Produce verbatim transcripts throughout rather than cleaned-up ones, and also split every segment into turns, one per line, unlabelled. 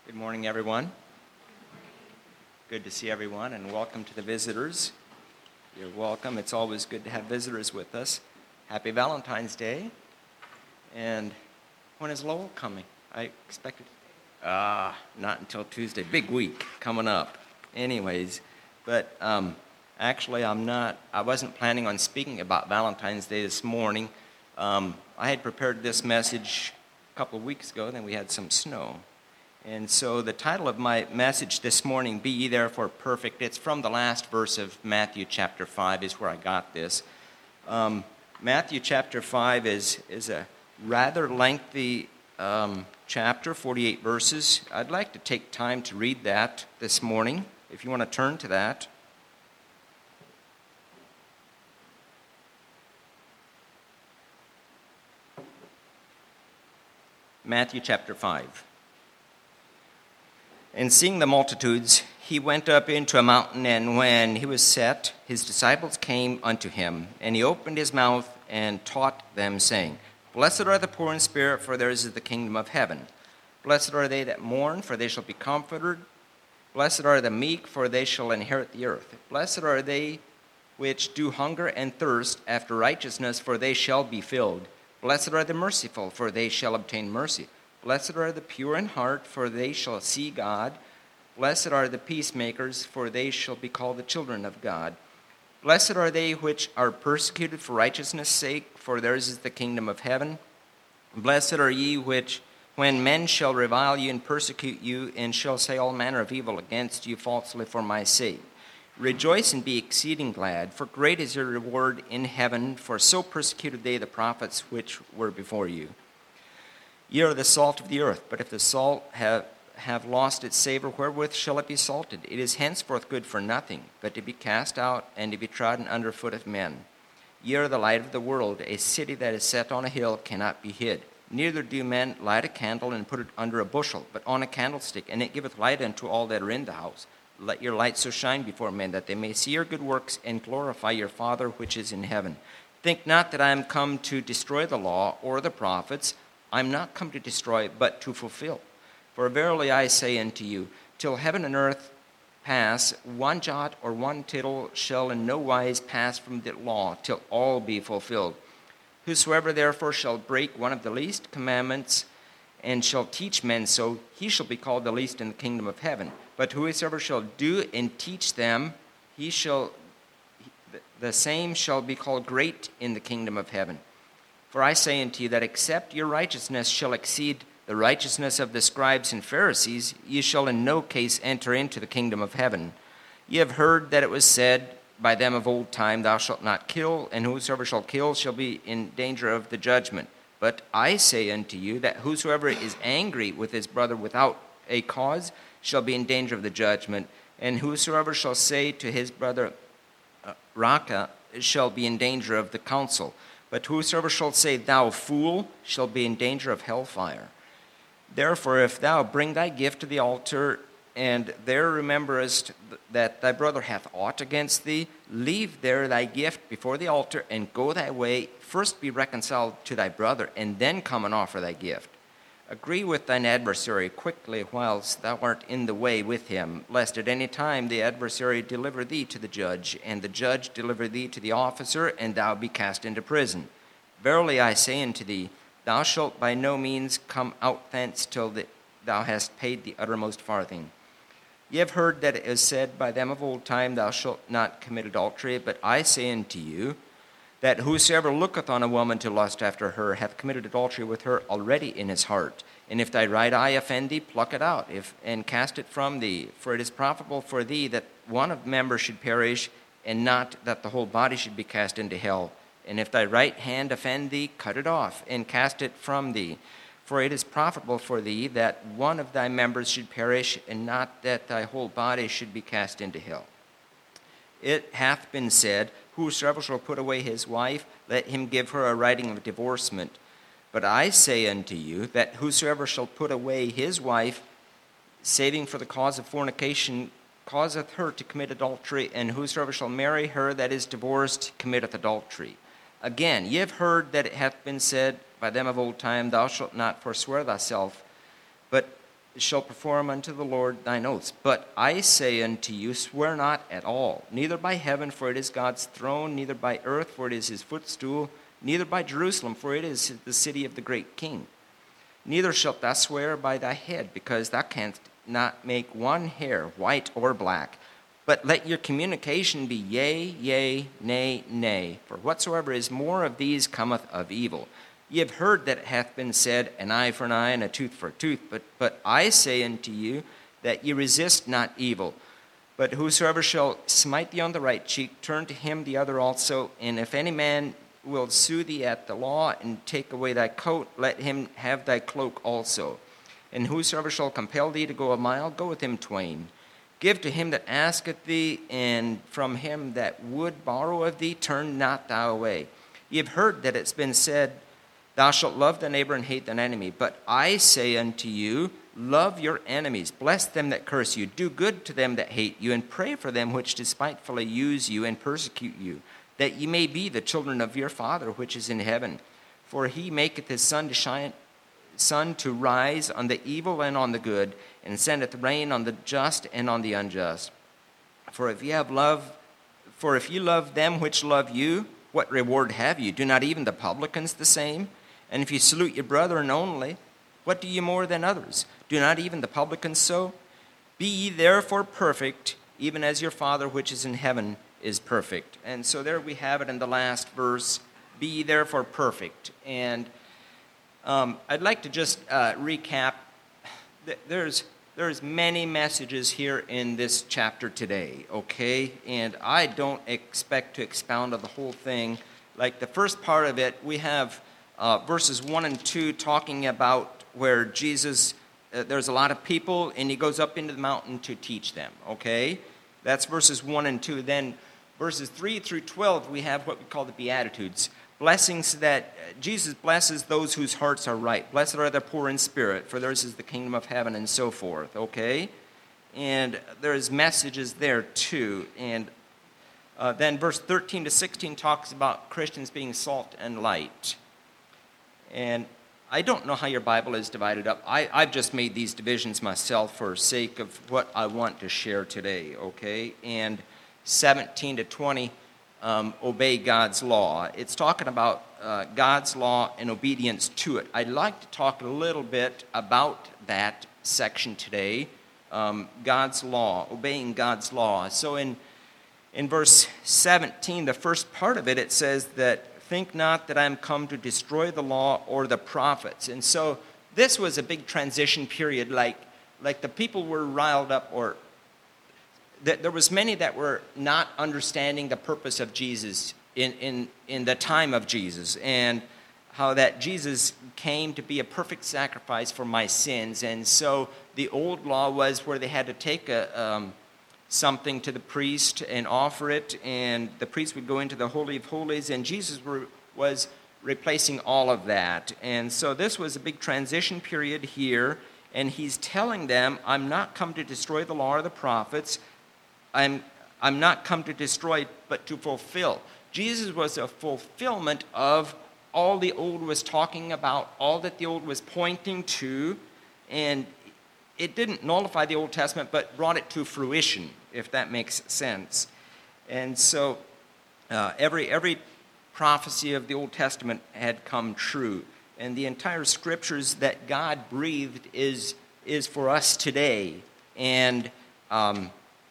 Good morning, everyone. Good to see everyone, and welcome to the visitors. You're welcome. It's always good to have visitors with us. Happy Valentine's Day. And when is Lowell coming? I expected... Ah, not until Tuesday. Big week coming up. Anyways, but um, actually I'm not... I wasn't planning on speaking about Valentine's Day this morning. Um, I had prepared this message a couple of weeks ago, then we had some snow. And so the title of my message this morning, Be Ye Therefore Perfect, it's from the last verse of Matthew chapter five is where I got this. Um, Matthew chapter five is, is a rather lengthy um, chapter, forty-eight verses. I'd like to take time to read that this morning, if you want to turn to that. Matthew chapter five. And seeing the multitudes, he went up into a mountain, and when he was set, his disciples came unto him. And he opened his mouth and taught them, saying, Blessed are the poor in spirit, for theirs is the kingdom of heaven. Blessed are they that mourn, for they shall be comforted. Blessed are the meek, for they shall inherit the earth. Blessed are they which do hunger and thirst after righteousness, for they shall be filled. Blessed are the merciful, for they shall obtain mercy. Blessed are the pure in heart, for they shall see God. Blessed are the peacemakers, for they shall be called the children of God. Blessed are they which are persecuted for righteousness' sake, for theirs is the kingdom of heaven. Blessed are ye which, when men shall revile you and persecute you, and shall say all manner of evil against you falsely for my sake. Rejoice and be exceeding glad, for great is your reward in heaven, for so persecuted they the prophets which were before you. Ye are the salt of the earth, but if the salt have, have lost its savor, wherewith shall it be salted? It is henceforth good for nothing, but to be cast out and to be trodden under foot of men. Ye are the light of the world. A city that is set on a hill cannot be hid. Neither do men light a candle and put it under a bushel, but on a candlestick, and it giveth light unto all that are in the house. Let your light so shine before men, that they may see your good works and glorify your Father which is in heaven. Think not that I am come to destroy the law or the prophets. I am not come to destroy, but to fulfill. For verily I say unto you, till heaven and earth pass, one jot or one tittle shall in no wise pass from the law, till all be fulfilled. Whosoever therefore shall break one of the least commandments, and shall teach men so, he shall be called the least in the kingdom of heaven. But whosoever shall do and teach them, he shall, the same shall be called great in the kingdom of heaven. For I say unto you that except your righteousness shall exceed the righteousness of the scribes and Pharisees, ye shall in no case enter into the kingdom of heaven. Ye have heard that it was said by them of old time, Thou shalt not kill, and whosoever shall kill shall be in danger of the judgment. But I say unto you that whosoever is angry with his brother without a cause shall be in danger of the judgment. And whosoever shall say to his brother, Raca, shall be in danger of the council. But whosoever shall say, Thou fool, shall be in danger of hellfire. Therefore, if thou bring thy gift to the altar, and there rememberest that thy brother hath aught against thee, leave there thy gift before the altar, and go thy way. First be reconciled to thy brother, and then come and offer thy gift. Agree with thine adversary quickly whilst thou art in the way with him, lest at any time the adversary deliver thee to the judge, and the judge deliver thee to the officer, and thou be cast into prison. Verily I say unto thee, thou shalt by no means come out thence till the, thou hast paid the uttermost farthing. Ye have heard that it is said by them of old time, Thou shalt not commit adultery. But I say unto you, that whosoever looketh on a woman to lust after her hath committed adultery with her already in his heart. And if thy right eye offend thee, pluck it out, if, and cast it from thee. For it is profitable for thee that one of members should perish, and not that the whole body should be cast into hell. And if thy right hand offend thee, cut it off, and cast it from thee. For it is profitable for thee that one of thy members should perish, and not that thy whole body should be cast into hell. It hath been said, Whosoever shall put away his wife, let him give her a writing of divorcement. But I say unto you, that whosoever shall put away his wife, saving for the cause of fornication, causeth her to commit adultery, and whosoever shall marry her that is divorced committeth adultery. Again, ye have heard that it hath been said by them of old time, Thou shalt not forswear thyself, but shall perform unto the Lord thine oaths. But I say unto you, swear not at all, neither by heaven, for it is God's throne, neither by earth, for it is his footstool, neither by Jerusalem, for it is the city of the great king. Neither shalt thou swear by thy head, because thou canst not make one hair white or black. But let your communication be yea, yea, nay, nay. For whatsoever is more of these cometh of evil. Ye have heard that it hath been said, an eye for an eye, and a tooth for a tooth. But, but I say unto you, that ye resist not evil. But whosoever shall smite thee on the right cheek, turn to him the other also. And if any man will sue thee at the law, and take away thy coat, let him have thy cloak also. And whosoever shall compel thee to go a mile, go with him twain. Give to him that asketh thee, and from him that would borrow of thee, turn not thou away. Ye have heard that it's been said, thou shalt love thy neighbor and hate thine enemy. But I say unto you, love your enemies, bless them that curse you, do good to them that hate you, and pray for them which despitefully use you and persecute you, that ye may be the children of your Father which is in heaven. For he maketh his sun to shine, sun to rise on the evil and on the good, and sendeth rain on the just and on the unjust. For if ye have love, for if ye love them which love you, what reward have you? Do not even the publicans the same? And if you salute your brethren only, what do ye more than others? Do not even the publicans so? Be ye therefore perfect, even as your Father which is in heaven is perfect. And so there we have it in the last verse. Be ye therefore perfect. And um, I'd like to just uh, recap. There's there's many messages here in this chapter today, okay? And I don't expect to expound on the whole thing. Like the first part of it, we have uh, verses one and two talking about where Jesus, uh, there's a lot of people, and he goes up into the mountain to teach them, okay? That's verses one and two. Then verses three through twelve, we have what we call the Beatitudes. Blessings that Jesus blesses those whose hearts are right. Blessed are the poor in spirit, for theirs is the kingdom of heaven, and so forth, okay? And there's messages there too. And uh, then verse thirteen to sixteen talks about Christians being salt and light. And I don't know how your Bible is divided up. I, I've just made these divisions myself for sake of what I want to share today, okay? And seventeen to twenty, um, obey God's law. It's talking about uh, God's law and obedience to it. I'd like to talk a little bit about that section today, um, God's law, obeying God's law. So in, in verse seventeen, the first part of it, it says that, think not that I am come to destroy the law or the prophets. And so this was a big transition period, like, like the people were riled up, or that there was many that were not understanding the purpose of Jesus in, in, in the time of Jesus, and how that Jesus came to be a perfect sacrifice for my sins. And so the old law was where they had to take a um, something to the priest and offer it, and the priest would go into the Holy of Holies, and Jesus were, was replacing all of that. And so this was a big transition period here, and he's telling them, I'm not come to destroy the law or the prophets. I'm, I'm not come to destroy, but to fulfill. Jesus was a fulfillment of all the old was talking about, all that the old was pointing to, and it didn't nullify the Old Testament, but brought it to fruition, if that makes sense. And so uh, every every prophecy of the Old Testament had come true. And the entire scriptures that God breathed is, is for us today. And um,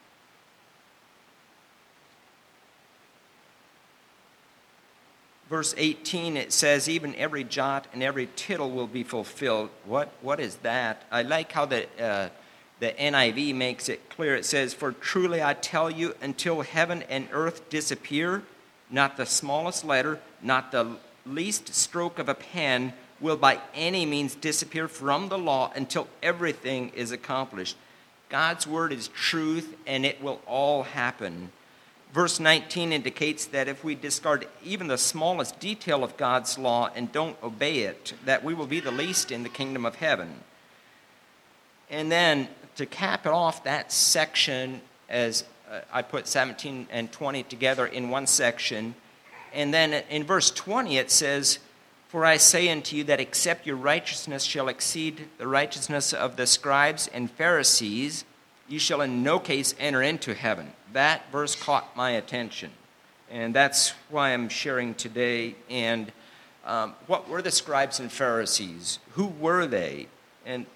verse eighteen, it says, even every jot and every tittle will be fulfilled. What What is that? I like how the, uh, the N I V makes it clear. It says, for truly I tell you, until heaven and earth disappear, not the smallest letter, not the least stroke of a pen will by any means disappear from the law until everything is accomplished. God's word is truth, and it will all happen. Verse nineteen indicates that if we discard even the smallest detail of God's law and don't obey it, that we will be the least in the kingdom of heaven. And then to cap it off, that section, as uh, I put seventeen and twenty together in one section, and then in verse twenty it says, For I say unto you that except your righteousness shall exceed the righteousness of the scribes and Pharisees, you shall in no case enter into heaven. That verse caught my attention, and that's why I'm sharing today. And um, what were the scribes and Pharisees? Who were they? And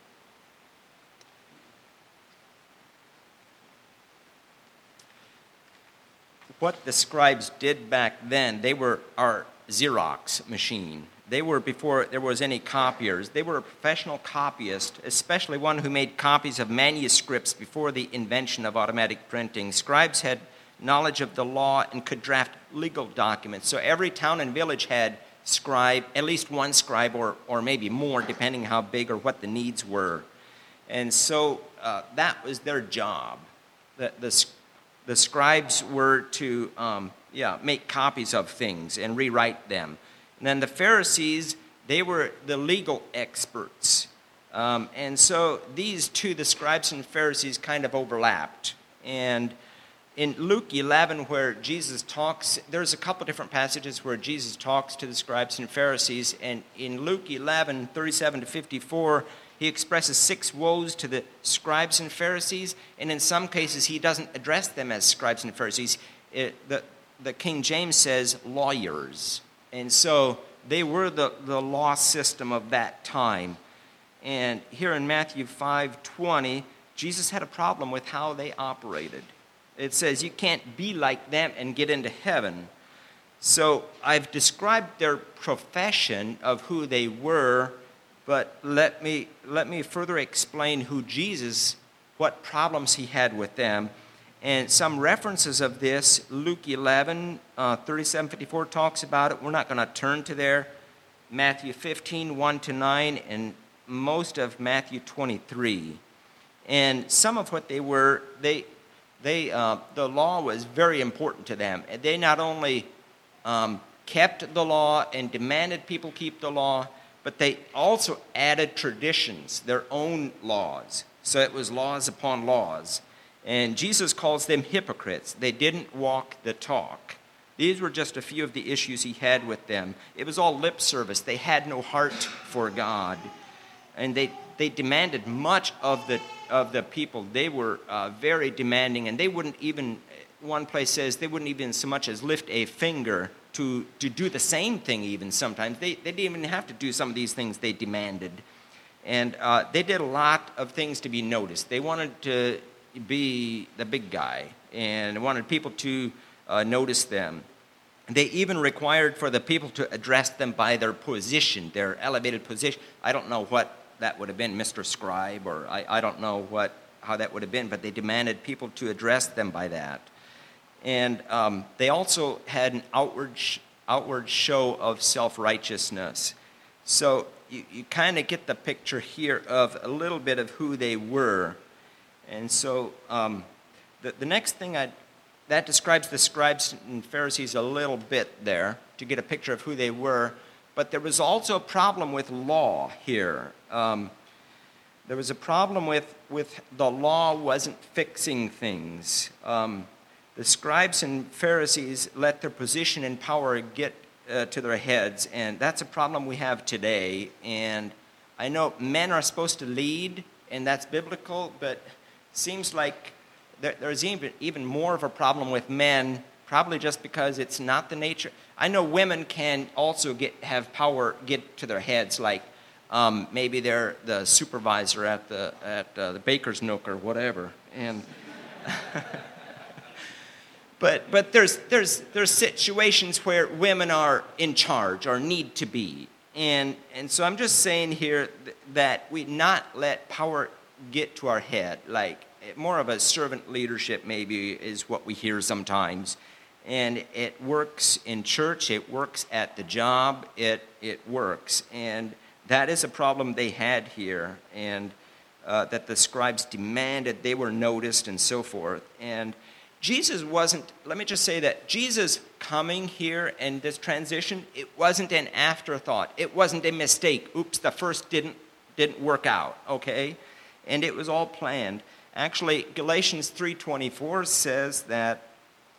what the scribes did back then, they were our Xerox machine. They were, before there was any copiers, they were a professional copyist, especially one who made copies of manuscripts before the invention of automatic printing. Scribes had knowledge of the law and could draft legal documents. So every town and village had scribe, at least one scribe, or, or maybe more, depending how big or what the needs were. And so uh, that was their job. The, the, the scribes were to um, yeah, make copies of things and rewrite them. And then the Pharisees, they were the legal experts. Um, and so these two, the scribes and Pharisees, kind of overlapped. And in Luke eleven, where Jesus talks, there's a couple different passages where Jesus talks to the scribes and Pharisees. And in Luke eleven, thirty-seven to fifty-four, he expresses six woes to the scribes and Pharisees. And in some cases, he doesn't address them as scribes and Pharisees. It, the, the King James says lawyers. And so they were the, the law system of that time. And here in Matthew five twenty, Jesus had a problem with how they operated. It says you can't be like them and get into heaven. So I've described their profession of who they were, but let me, let me further explain who Jesus, what problems he had with them. And some references of this, Luke eleven, uh, thirty-seven, fifty-four talks about it. We're not going to turn to there. Matthew fifteen, one to nine, and most of Matthew twenty-three. And some of what they were, they, they, uh, the law was very important to them. And they not only um, kept the law and demanded people keep the law, but they also added traditions, their own laws. So it was laws upon laws. And Jesus calls them hypocrites. They didn't walk the talk. These were just a few of the issues he had with them. It was all lip service. They had no heart for God. And they, they demanded much of the, of the people. They were uh, very demanding, and they wouldn't even, one place says, they wouldn't even so much as lift a finger to, to do the same thing even sometimes. They, they didn't even have to do some of these things they demanded. And uh, they did a lot of things to be noticed. They wanted to be the big guy and wanted people to uh, notice them. They even required for the people to address them by their position, their elevated position. I don't know what that would have been, Mister Scribe, or I, I don't know what how that would have been, but they demanded people to address them by that. And um, they also had an outward sh- outward show of self-righteousness. So you, you kind of get the picture here of a little bit of who they were. And so um, the, the next thing, I that describes the scribes and Pharisees a little bit there to get a picture of who they were. But there was also a problem with law here. Um, there was a problem with, with the law wasn't fixing things. Um, the scribes and Pharisees let their position and power get uh, to their heads, and that's a problem we have today. And I know men are supposed to lead, and that's biblical, but seems like there, there's even, even more of a problem with men, probably just because it's not the nature. I know women can also get have power get to their heads, like um, maybe they're the supervisor at the at uh, the baker's nook or whatever. And but but there's there's there's situations where women are in charge or need to be, and and so I'm just saying here th- that we not let power get to our head, like more of a servant leadership maybe is what we hear sometimes. And it works in church, it works at the job, it it works. And that is a problem they had here, and uh, that the scribes demanded, they were noticed and so forth. And Jesus wasn't, let me just say that Jesus coming here and this transition, it wasn't an afterthought. It wasn't a mistake. Oops, the first didn't didn't work out, okay? And it was all planned. Actually, Galatians three twenty-four says that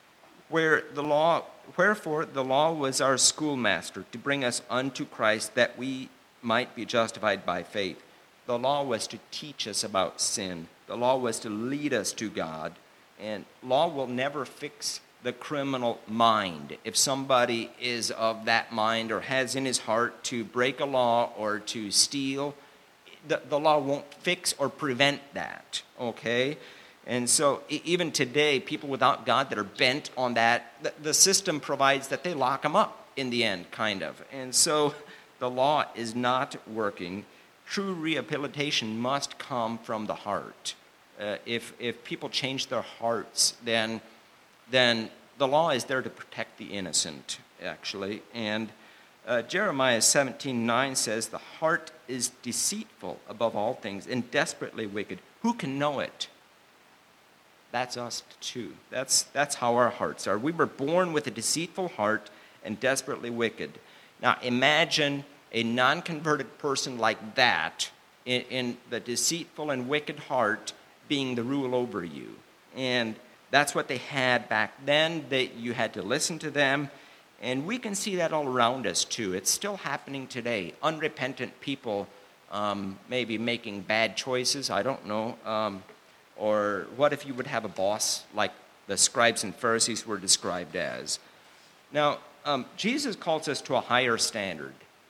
where the law, wherefore the law was our schoolmaster to bring us unto Christ, that we might be justified by faith. The law was to teach us about sin. The law was to lead us to God. And law will never fix the criminal mind. If somebody is of that mind or has in his heart to break a law or to steal, the, the law won't fix or prevent that, okay? And so e- even today, people without God that are bent on that, the, the system provides that they lock them up in the end, kind of. And so the law is not working. True rehabilitation must come from the heart. Uh, if if people change their hearts, then then the law is there to protect the innocent, actually. And uh, Jeremiah seventeen nine says, the heart is deceitful above all things and desperately wicked. Who can know it? That's us too. That's, that's how our hearts are. We were born with a deceitful heart and desperately wicked. Now imagine a non-converted person like that in, in the deceitful and wicked heart being the rule over you. And that's what they had back then, that you had to listen to them. And we can see that all around us too. It's still happening today. Unrepentant people um, maybe making bad choices, I don't know. Um, or what if you would have a boss like the scribes and Pharisees were described as? Now, um, Jesus calls us to a higher standard.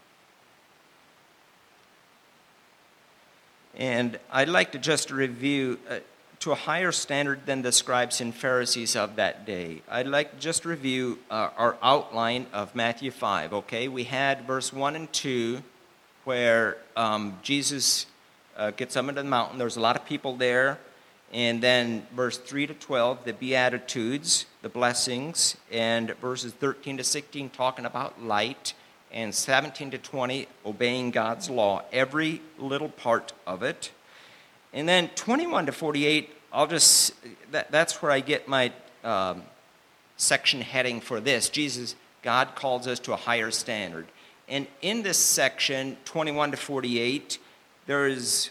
And I'd like to just review uh, to a higher standard than the scribes and Pharisees of that day. I'd like to just review uh, our outline of Matthew five, okay? We had verse one and two where um, Jesus uh, gets up into the mountain. There's a lot of people there. And then verse three to twelve, the Beatitudes, the blessings. And verses thirteen to sixteen talking about light. And seventeen to twenty, obeying God's law, every little part of it. And then twenty-one to forty-eight, I'll just, that, that's where I get my um, section heading for this. Jesus, God calls us to a higher standard. And in this section, twenty-one to forty-eight, there's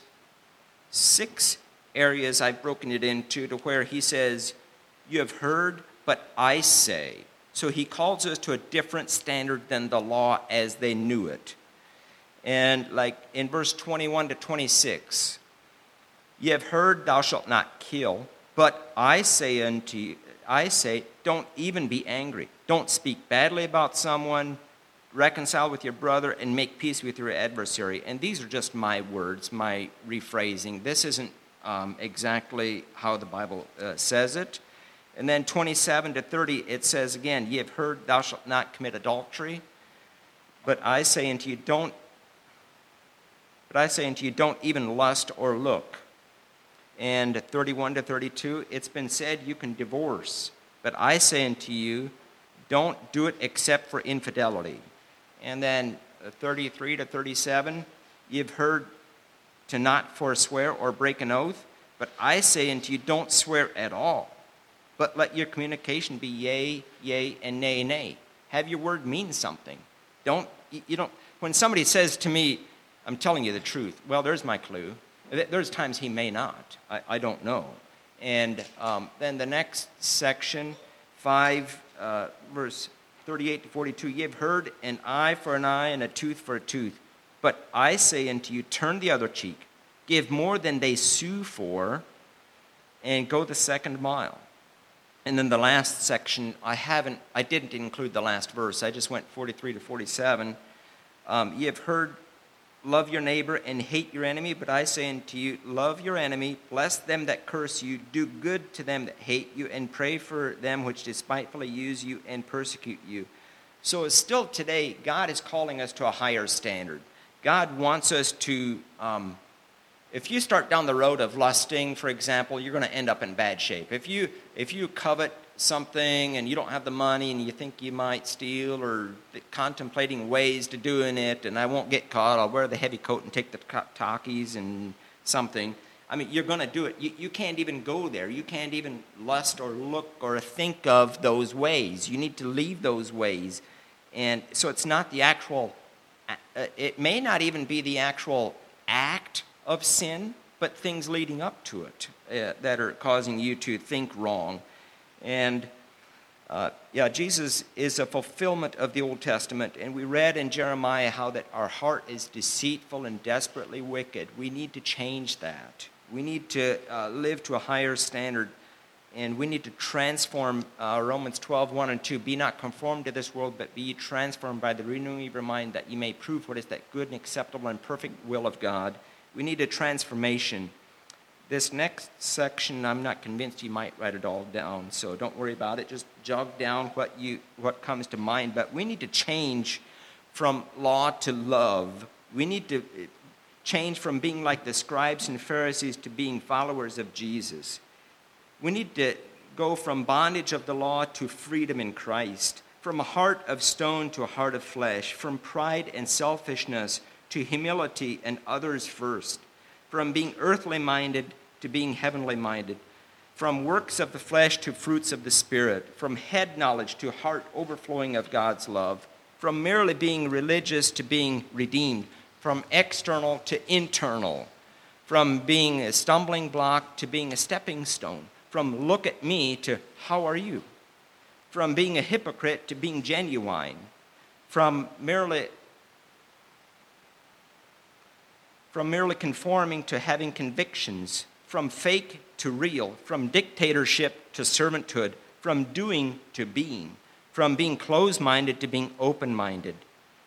six areas I've broken it into to where he says, you have heard, but I say. So he calls us to a different standard than the law as they knew it. And like in verse twenty-one to twenty-six, ye have heard, thou shalt not kill, but I say unto you, I say, don't even be angry. Don't speak badly about someone, reconcile with your brother, and make peace with your adversary. And these are just my words, my rephrasing. This isn't um, exactly how the Bible uh, says it. And then twenty-seven to thirty, it says again, ye have heard, thou shalt not commit adultery. But I say unto you, don't, but I say unto you, don't even lust or look. And thirty-one to thirty-two, it's been said you can divorce. But I say unto you, don't do it except for infidelity. And then thirty-three to thirty-seven, you've heard to not forswear or break an oath. But I say unto you, don't swear at all. But let your communication be yea, yea, and nay, nay. Have your word mean something. Don't, you don't, when somebody says to me, I'm telling you the truth, well, there's my clue. There's times he may not. I, I don't know. And um, then the next section, five, uh, verse thirty-eight to forty-two, ye have heard an eye for an eye and a tooth for a tooth. But I say unto you, turn the other cheek. Give more than they sue for, and go the second mile. And then the last section, I haven't, I didn't include the last verse. I just went forty-three to forty-seven. Um, ye have heard, love your neighbor and hate your enemy. But I say unto you, love your enemy, bless them that curse you, do good to them that hate you, and pray for them which despitefully use you and persecute you. So still today, God is calling us to a higher standard. God wants us to, um, if you start down the road of lusting, for example, you're going to end up in bad shape. If you if you covet something and you don't have the money and you think you might steal or contemplating ways to doing it, and I won't get caught, I'll wear the heavy coat and take the talkies and something. I mean, you're going to do it. You, you can't even go there. You can't even lust or look or think of those ways. You need to leave those ways. And so it's not the actual, uh, it may not even be the actual act of sin, but things leading up to it uh, that are causing you to think wrong. And Uh, yeah, Jesus is a fulfillment of the Old Testament, and we read in Jeremiah how that our heart is deceitful and desperately wicked. We need to change that. We need to uh, live to a higher standard, and we need to transform uh, Romans twelve, one and two. Be not conformed to this world, but be ye transformed by the renewing of your mind, that ye may prove what is that good and acceptable and perfect will of God. We need a transformation. This next section, I'm not convinced you might write it all down, so don't worry about it. Just jog down what you what comes to mind. But we need to change from law to love. We need to change from being like the scribes and Pharisees to being followers of Jesus. We need to go from bondage of the law to freedom in Christ, from a heart of stone to a heart of flesh, from pride and selfishness to humility and others first, from being earthly minded to being heavenly minded, from works of the flesh to fruits of the Spirit, from head knowledge to heart overflowing of God's love, from merely being religious to being redeemed, from external to internal, from being a stumbling block to being a stepping stone, from look at me to how are you, from being a hypocrite to being genuine, from merely from merely conforming to having convictions, from fake to real, from dictatorship to servanthood, from doing to being, from being closed-minded to being open-minded,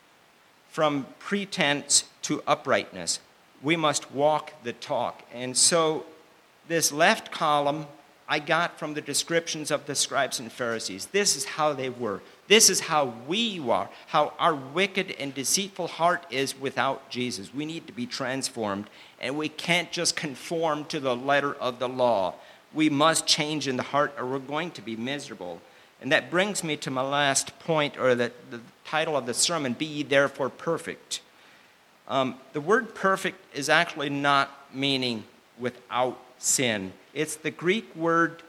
from pretense to uprightness. We must walk the talk. And so this left column I got from the descriptions of the scribes and Pharisees. This is how they were. This is how we are, how our wicked and deceitful heart is without Jesus. We need to be transformed, and we can't just conform to the letter of the law. We must change in the heart, or we're going to be miserable. And that brings me to my last point, or the, the title of the sermon, Be Ye Therefore Perfect. Um, the word perfect is actually not meaning without sin. It's the Greek word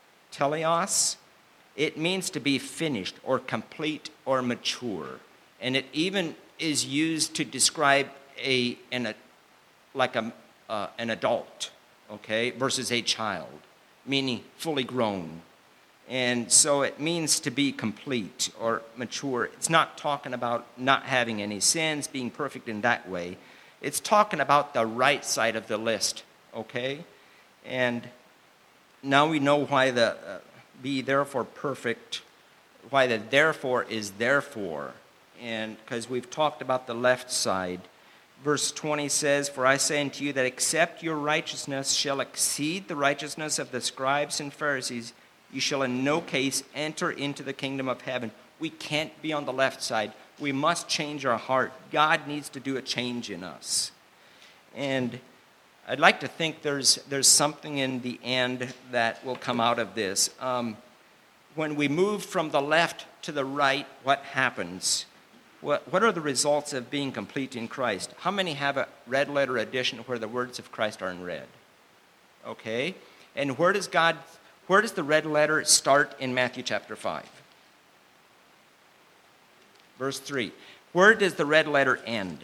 teleos. It means to be finished or complete or mature. And it even is used to describe a, an, a like a, uh, an adult, okay, versus a child, meaning fully grown. And so it means to be complete or mature. It's not talking about not having any sins, being perfect in that way. It's talking about the right side of the list, okay? And now we know why the uh, be therefore perfect, why the therefore is therefore. And because we've talked about the left side. Verse twenty says, For I say unto you that except your righteousness shall exceed the righteousness of the scribes and Pharisees, you shall in no case enter into the kingdom of heaven. We can't be on the left side. We must change our heart. God needs to do a change in us. And I'd like to think there's there's something in the end that will come out of this. Um, when we move from the left to the right, what happens? What, what are the results of being complete in Christ? How many have a red letter edition where the words of Christ are in red? Okay. And where does God, where does the red letter start in Matthew chapter five? Verse three. Where does the red letter end?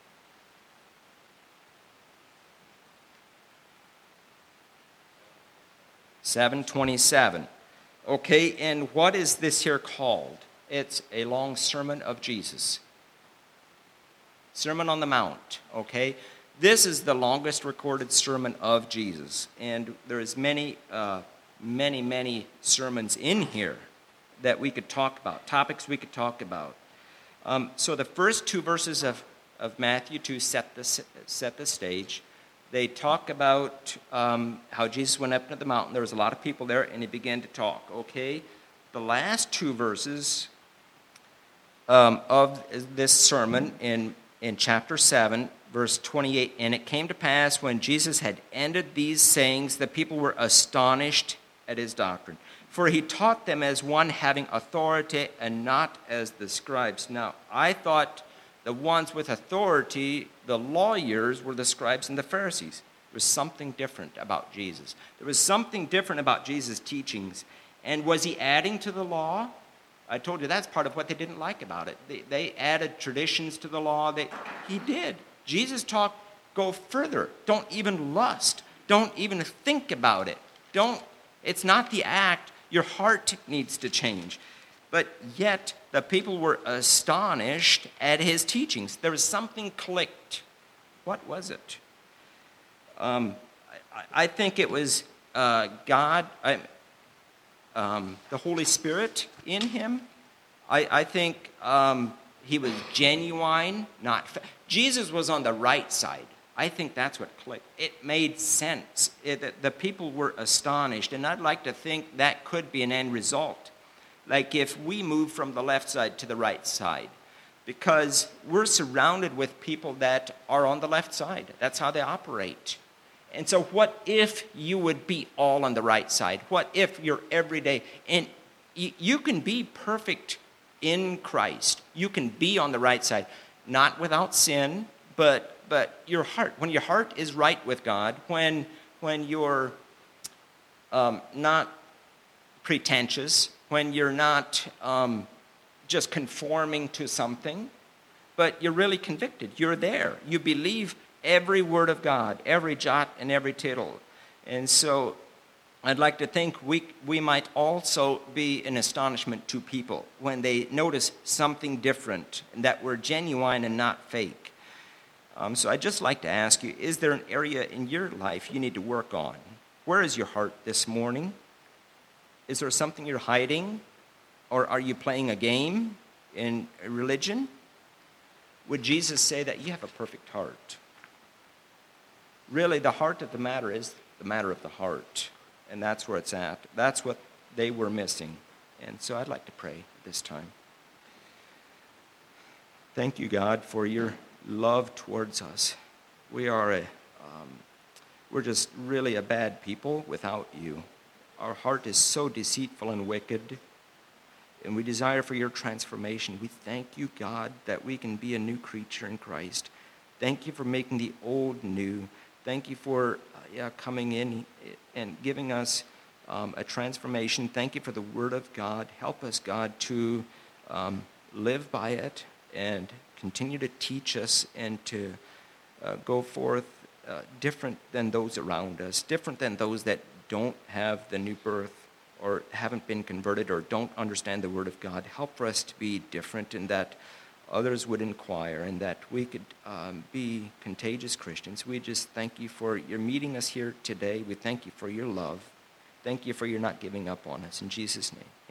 seven twenty-seven. Okay, and what is this here called? It's a long sermon of Jesus. Sermon on the Mount, okay? This is the longest recorded sermon of Jesus. And there's many, uh, many, many sermons in here that we could talk about, topics we could talk about. Um, so the first two verses of, of Matthew two set the, set the stage. They talk about um, how Jesus went up into the mountain. There was a lot of people there, and he began to talk, okay? The last two verses um, of this sermon in, in chapter seven, verse twenty-eight, And it came to pass when Jesus had ended these sayings, the people were astonished at his doctrine. For he taught them as one having authority and not as the scribes. Now, I thought the ones with authority, the lawyers, were the scribes and the Pharisees. There was something different about Jesus. There was something different about Jesus' teachings. And was he adding to the law? I told you that's part of what they didn't like about it. They, they added traditions to the law. They, he did. Jesus taught, go further. Don't even lust. Don't even think about it. Don't. It's not the act. Your heart needs to change. But yet, the people were astonished at his teachings. There was something clicked. What was it? Um, I, I think it was uh, God, I, um, the Holy Spirit in him. I, I think um, he was genuine, not... Fa- Jesus was on the right side. I think that's what clicked. It made sense. It, the, the people were astonished, and I'd like to think that could be an end result. Like if we move from the left side to the right side, because we're surrounded with people that are on the left side. That's how they operate. And so what if you would be all on the right side? What if you're every day, and you, you can be perfect in Christ. You can be on the right side, not without sin, but but your heart, when your heart is right with God, when when you're um, not pretentious, when you're not um, just conforming to something, but you're really convicted. You're there. You believe every word of God, every jot and every tittle. And so I'd like to think we we might also be an astonishment to people when they notice something different, and that we're genuine and not fake. Um, so I'd just like to ask you, is there an area in your life you need to work on? Where is your heart this morning? Is there something you're hiding? Or are you playing a game in religion? Would Jesus say that you have a perfect heart? Really, the heart of the matter is the matter of the heart. And that's where it's at. That's what they were missing. And so I'd like to pray this time. Thank you, God, for your love towards us. We are a, um, we're just really a bad people without you. Our heart is so deceitful and wicked, and we desire for your transformation. We thank you, God, that we can be a new creature in Christ. Thank you for making the old new. Thank you for uh, yeah, coming in and giving us um, a transformation. Thank you for the Word of God. Help us, God, to um, live by it and continue to teach us and to uh, go forth uh, different than those around us, different than those that don't have the new birth or haven't been converted or don't understand the Word of God. Help for us to be different in that others would inquire and that we could um, be contagious Christians. We just thank you for your meeting us here today. We thank you for your love. Thank you for your not giving up on us. In Jesus' name.